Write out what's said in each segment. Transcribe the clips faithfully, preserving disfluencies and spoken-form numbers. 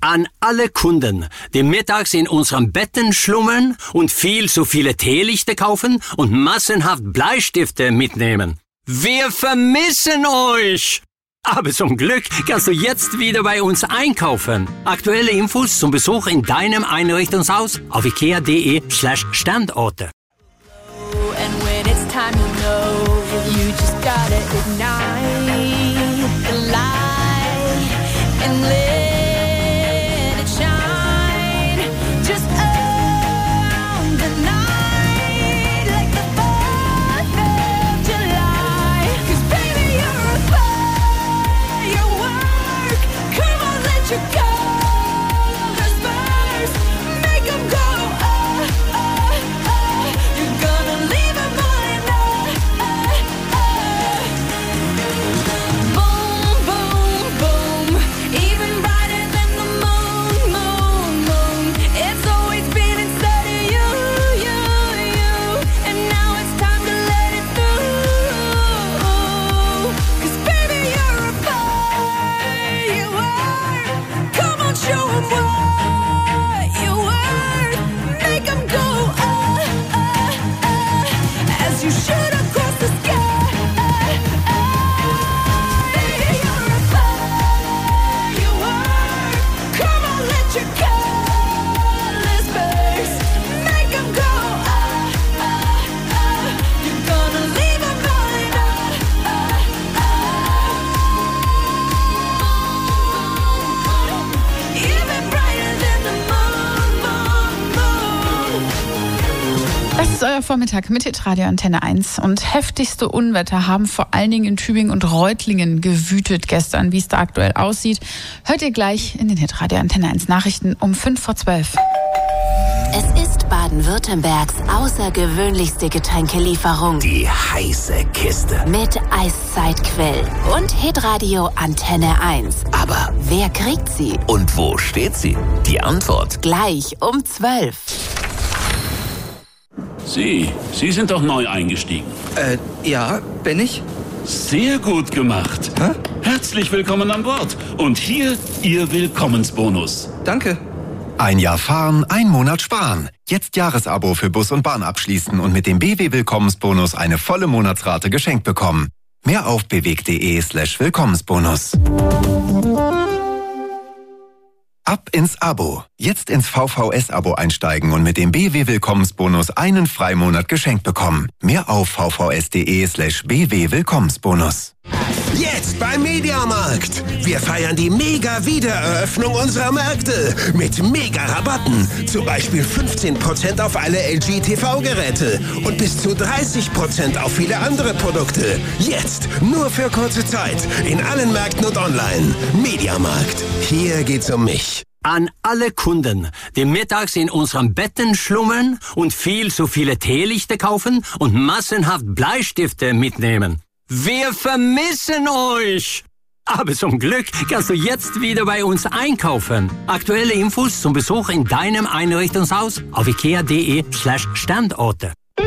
An alle Kunden, die mittags in unseren Betten schlummern und viel zu viele Teelichter kaufen und massenhaft Bleistifte mitnehmen. Wir vermissen euch! Aber zum Glück kannst du jetzt wieder bei uns einkaufen. Aktuelle Infos zum Besuch in deinem Einrichtungshaus auf ikea.de slash Standorte. And when it's time, you know, you just gotta ignite the light and let it shine. Just own the night like the fourth of July. 'Cause baby, you're a firework. Come on, let your colors burst. Make 'em go, oh, oh, oh. You're gonna leave 'em all in love. Boom, boom, boom. Even brighter than the moon, moon, moon. It's always been inside of you, you, you. And now it's time to let it through. 'Cause baby, you're a firework. Come on, show 'em what you're worth. Make 'em go, oh, oh, oh. As you shoot across the sky. Baby, you're a firework. Come on, let your colors burst. Make 'em go, oh, oh, oh. You're gonna leave 'em all in awe, even brighter than the moon, moon, moon. Das ist euer Vormittag mit Hitradio Antenne eins. Und heftigste Unwetter haben vor allen Dingen in Tübingen und Reutlingen gewütet gestern. Wie es da aktuell aussieht, hört ihr gleich in den Hitradio Antenne eins Nachrichten um fünf vor zwölf. Es ist Baden-Württembergs außergewöhnlichste Getränkelieferung Die heiße Kiste. mit Eiszeitquell und Hitradio Antenne eins. Aber Wer kriegt sie? und wo steht sie? Die Antwort. Gleich um zwölf. Sie, Sie sind doch neu eingestiegen. Äh, ja, bin ich? Sehr gut gemacht. Hä? Herzlich willkommen an Bord. Und hier Ihr Willkommensbonus. Danke. Ein Jahr fahren, ein Monat sparen. Jetzt Jahresabo für Bus und Bahn abschließen und mit dem B W Willkommensbonus eine volle Monatsrate geschenkt bekommen. Mehr auf beweg.de slash Willkommensbonus. Ab ins Abo. Jetzt ins V V S-Abo einsteigen und mit dem B W Willkommensbonus einen Freimonat geschenkt bekommen. Mehr auf vvs.de slash bw Willkommensbonus. Jetzt beim Mediamarkt. Wir feiern die Mega-Wiedereröffnung unserer Märkte mit Mega-Rabatten. Zum Beispiel fünfzehn Prozent auf alle L G-T V-Geräte und bis zu dreißig Prozent auf viele andere Produkte. Jetzt, nur für kurze Zeit, in allen Märkten und online. Mediamarkt. Hier geht's um mich. An alle Kunden, die mittags in unseren Betten schlummern und viel zu viele Teelichter kaufen und massenhaft Bleistifte mitnehmen. Wir vermissen euch! Aber zum Glück kannst du jetzt wieder bei uns einkaufen. Aktuelle Infos zum Besuch in deinem Einrichtungshaus auf ikea.de slash Standorte.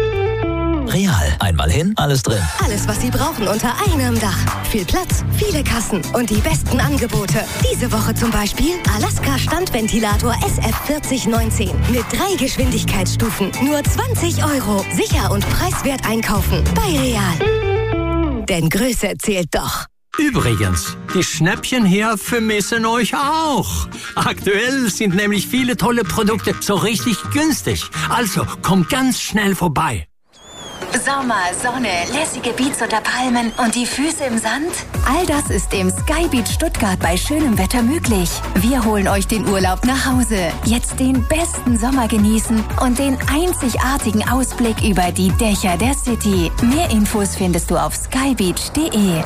Real. Einmal hin, alles drin. Alles, was Sie brauchen unter einem Dach. Viel Platz, viele Kassen und die besten Angebote. Diese Woche zum Beispiel Alaska Standventilator S F vierzig neunzehn mit drei Geschwindigkeitsstufen. Nur zwanzig Euro. Sicher und preiswert einkaufen bei Real. Denn Größe zählt doch. Übrigens, die Schnäppchen hier vermissen euch auch. Aktuell sind nämlich viele tolle Produkte so richtig günstig. Also kommt ganz schnell vorbei. Sommer, Sonne, lässige Beats unter Palmen und die Füße im Sand? All das ist im Sky Beach Stuttgart bei schönem Wetter möglich. Wir holen euch den Urlaub nach Hause. Jetzt den besten Sommer genießen und den einzigartigen Ausblick über die Dächer der City. Mehr Infos findest du auf skybeach punkt de.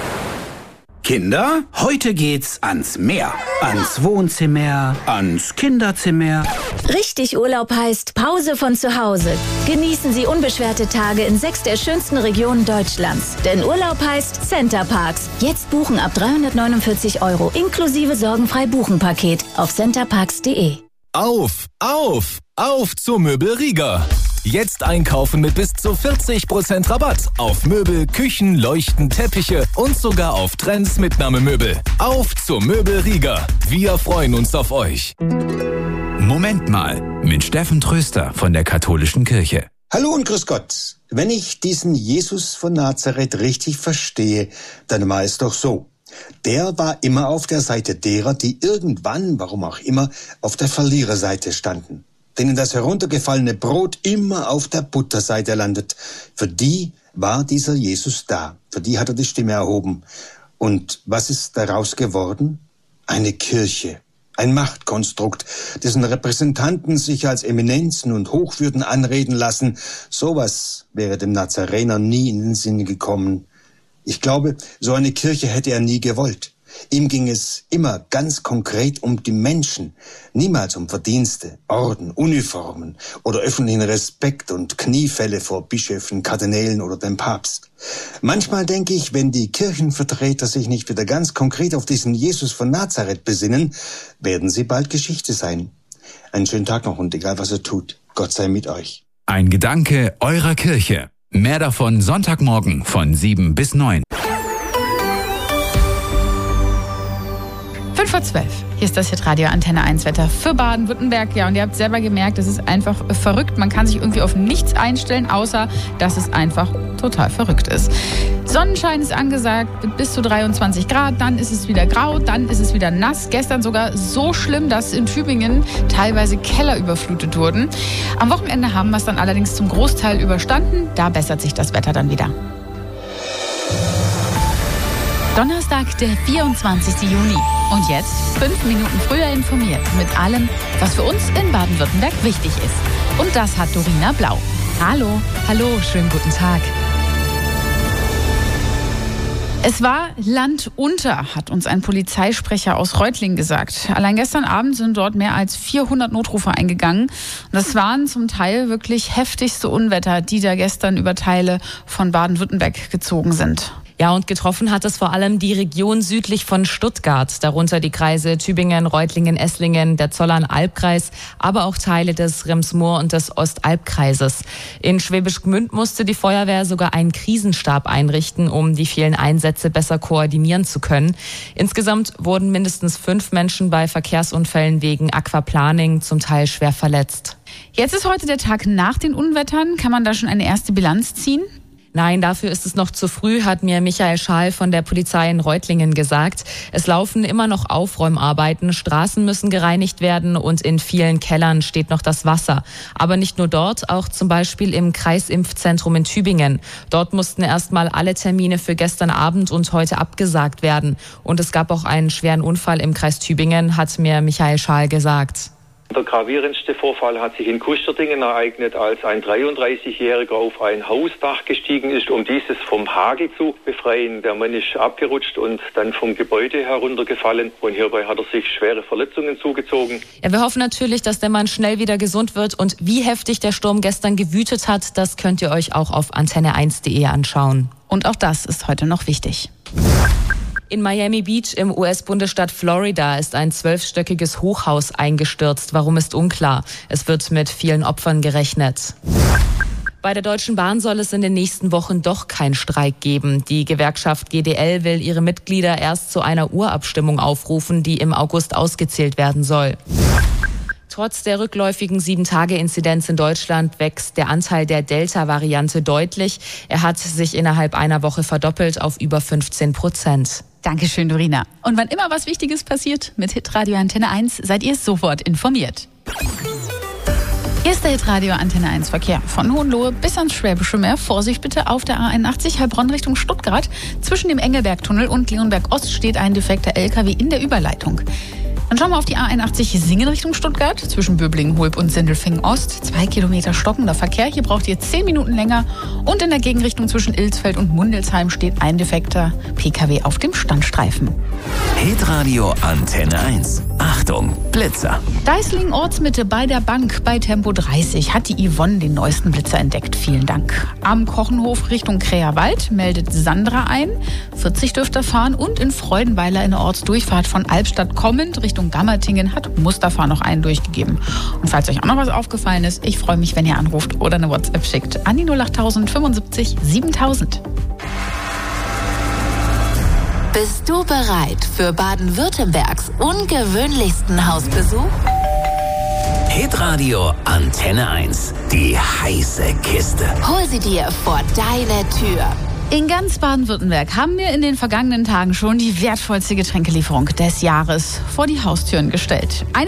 Kinder, heute geht's ans Meer, ans Wohnzimmer, ans Kinderzimmer. Richtig Urlaub heißt Pause von zu Hause. Genießen Sie unbeschwerte Tage in sechs der schönsten Regionen Deutschlands. Denn Urlaub heißt Center Parks. Jetzt buchen ab dreihundertneunundvierzig Euro inklusive sorgenfrei Buchen-Paket auf centerparks punkt de. Auf, auf, auf zur Möbel Rieger. Jetzt einkaufen mit bis zu vierzig Prozent Rabatt auf Möbel, Küchen, Leuchten, Teppiche und sogar auf Trends Mitnahmemöbel. Auf zur Möbel Rieger. Wir freuen uns auf euch. Moment mal, mit Steffen Tröster von der Katholischen Kirche. Hallo und grüß Gott. Wenn ich diesen Jesus von Nazareth richtig verstehe, dann war es doch so. Der war immer auf der Seite derer, die irgendwann, warum auch immer, auf der Verliererseite standen. Denen das heruntergefallene Brot immer auf der Butterseite landet. Für die war dieser Jesus da. Für die hat er die Stimme erhoben. Und was ist daraus geworden? Eine Kirche. Ein Machtkonstrukt, dessen Repräsentanten sich als Eminenzen und Hochwürden anreden lassen. Sowas wäre dem Nazarener nie in den Sinn gekommen. Ich glaube, so eine Kirche hätte er nie gewollt. Ihm ging es immer ganz konkret um die Menschen, niemals um Verdienste, Orden, Uniformen oder öffentlichen Respekt und Kniefälle vor Bischöfen, Kardinälen oder dem Papst. Manchmal denke ich, wenn die Kirchenvertreter sich nicht wieder ganz konkret auf diesen Jesus von Nazareth besinnen, werden sie bald Geschichte sein. Einen schönen Tag noch und egal was er tut, Gott sei mit euch. Ein Gedanke eurer Kirche. Mehr davon Sonntagmorgen von sieben bis neun. fünf vor zwölf. Hier ist das Hitradio Antenne eins Wetter für Baden-Württemberg. Ja, und ihr habt selber gemerkt, es ist einfach verrückt. Man kann sich irgendwie auf nichts einstellen, außer dass es einfach total verrückt ist. Sonnenschein ist angesagt mit bis zu dreiundzwanzig Grad. Dann ist es wieder grau, dann ist es wieder nass. Gestern sogar so schlimm, dass in Tübingen teilweise Keller überflutet wurden. Am Wochenende haben wir es dann allerdings zum Großteil überstanden. Da bessert sich das Wetter dann wieder. Donnerstag, der vierundzwanzigste Juni. Und jetzt fünf Minuten früher informiert mit allem, was für uns in Baden-Württemberg wichtig ist. Und das hat Dorina Blau. Hallo. Hallo, schönen guten Tag. Es war Land unter, hat uns ein Polizeisprecher aus Reutlingen gesagt. Allein gestern Abend sind dort mehr als vierhundert Notrufe eingegangen. Und das waren zum Teil wirklich heftigste Unwetter, die da gestern über Teile von Baden-Württemberg gezogen sind. Ja, und getroffen hat es vor allem die Region südlich von Stuttgart, darunter die Kreise Tübingen, Reutlingen, Esslingen, der Zollern-Albkreis, aber auch Teile des Rems-Murr- und des Ostalbkreises. In Schwäbisch Gmünd musste die Feuerwehr sogar einen Krisenstab einrichten, um die vielen Einsätze besser koordinieren zu können. Insgesamt wurden mindestens fünf Menschen bei Verkehrsunfällen wegen Aquaplaning zum Teil schwer verletzt. Jetzt ist heute der Tag nach den Unwettern. Kann man da schon eine erste Bilanz ziehen? Nein, dafür ist es noch zu früh, hat mir Michael Schaal von der Polizei in Reutlingen gesagt. Es laufen immer noch Aufräumarbeiten, Straßen müssen gereinigt werden und in vielen Kellern steht noch das Wasser. Aber nicht nur dort, auch zum Beispiel im Kreisimpfzentrum in Tübingen. Dort mussten erstmal alle Termine für gestern Abend und heute abgesagt werden. Und es gab auch einen schweren Unfall im Kreis Tübingen, hat mir Michael Schaal gesagt. Der gravierendste Vorfall hat sich in Kusterdingen ereignet, als ein dreiunddreißigjähriger auf ein Hausdach gestiegen ist, um dieses vom Hagel zu befreien. Der Mann ist abgerutscht und dann vom Gebäude heruntergefallen und hierbei hat er sich schwere Verletzungen zugezogen. Ja, wir hoffen natürlich, dass der Mann schnell wieder gesund wird und wie heftig der Sturm gestern gewütet hat, das könnt ihr euch auch auf antenne eins punkt de anschauen. Und auch das ist heute noch wichtig. In Miami Beach im U S-Bundesstaat Florida ist ein zwölfstöckiges Hochhaus eingestürzt. Warum ist unklar. Es wird mit vielen Opfern gerechnet. Bei der Deutschen Bahn soll es in den nächsten Wochen doch keinen Streik geben. Die Gewerkschaft G D L will ihre Mitglieder erst zu einer Urabstimmung aufrufen, die im August ausgezählt werden soll. Trotz der rückläufigen sieben-Tage-Inzidenz in Deutschland wächst der Anteil der Delta-Variante deutlich. Er hat sich innerhalb einer Woche verdoppelt auf über fünfzehn Prozent. Dankeschön, Dorina. Und wann immer was Wichtiges passiert, mit Hitradio Antenne eins seid ihr sofort informiert. Hier ist der Hitradio Antenne eins Verkehr. Von Hohenlohe bis ans Schwäbische Meer. Vorsicht bitte auf der A einundachtzig Heilbronn Richtung Stuttgart. Zwischen dem Engelbergtunnel und Leonberg Ost steht ein defekter L K W in der Überleitung. Dann schauen wir auf die A einundachtzig Singen Richtung Stuttgart. Zwischen Böblingen, Hulb und Sindelfingen Ost. Zwei Kilometer stockender Verkehr. Hier braucht ihr zehn Minuten länger. Und in der Gegenrichtung zwischen Ilsfeld und Mundelsheim steht ein defekter P K W auf dem Standstreifen. Hitradio Antenne eins. Achtung, Blitzer. Deisling Ortsmitte bei der Bank bei Tempo dreißig hat die Yvonne den neuesten Blitzer entdeckt. Vielen Dank. Am Kochenhof Richtung Kräherwald meldet Sandra ein. vierzig dürft ihr fahren. Und in Freudenweiler in der Ortsdurchfahrt von Albstadt kommend Richtung Gammertingen hat Mustafa noch einen durchgegeben. Und falls euch auch noch was aufgefallen ist, ich freue mich, wenn ihr anruft oder eine WhatsApp schickt an die null acht null null fünfundsiebzig siebentausend. Bist du bereit für Baden-Württembergs ungewöhnlichsten Hausbesuch? Hitradio Antenne eins. Die heiße Kiste. Hol sie dir vor deine Tür. In ganz Baden-Württemberg haben wir in den vergangenen Tagen schon die wertvollste Getränkelieferung des Jahres vor die Haustüren gestellt. Eine